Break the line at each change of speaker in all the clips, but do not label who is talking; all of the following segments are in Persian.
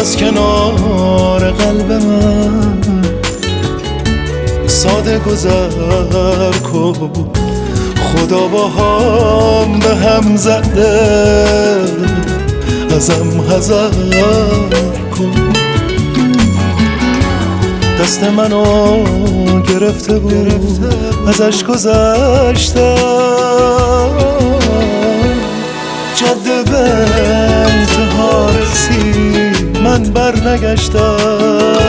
از کنار قلب من ساده گذر کن. خدا با هم به هم زده ازم حذر کن. دست منو گرفته بود ازش گذشتم، جاده به انتها رسید من برنگشتم.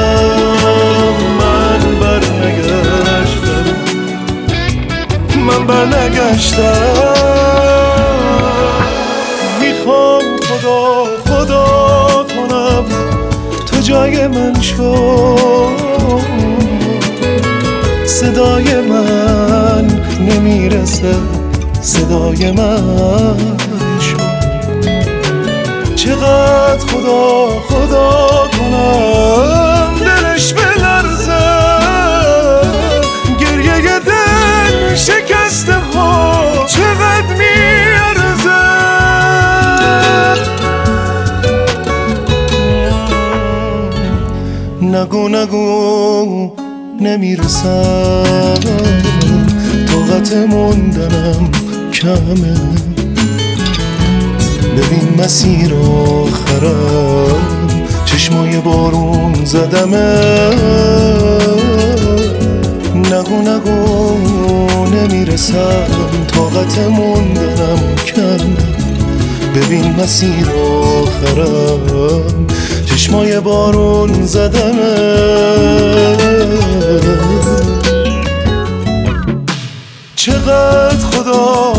من برنگشتم. میخوام خدا کنم تو جای من شو، صدای من نمیرسه صدای من شو. چقدر خدا کنم دلش بلرزه، گریه دل شکسته ها چقدر میارزه. نگو نمیرسم، طاقت موندنم کمه. ببین مسیر آخرم چشمای بارون زدمه. نگو نمیرسم، طاقت موندنم کمه. ببین مسیر آخرم چشمای بارون زدمه. چقدر خدا